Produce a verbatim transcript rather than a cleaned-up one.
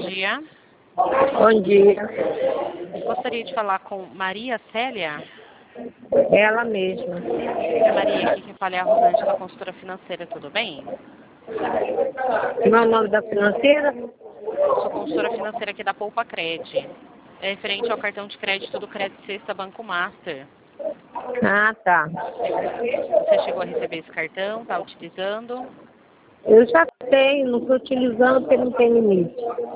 dia. Bom dia. Gostaria de falar com Maria Célia. Ela mesma. Maria, aqui quem fala é a Rosângela, da consultora financeira, tudo bem? Como é o nome da financeira? Sou consultora financeira aqui da Poupa Cred. É referente ao cartão de crédito do Crédito Sexta Banco Master. Ah, tá. Você chegou a receber esse cartão? Está utilizando? Eu já tenho, não estou utilizando porque não tem limite.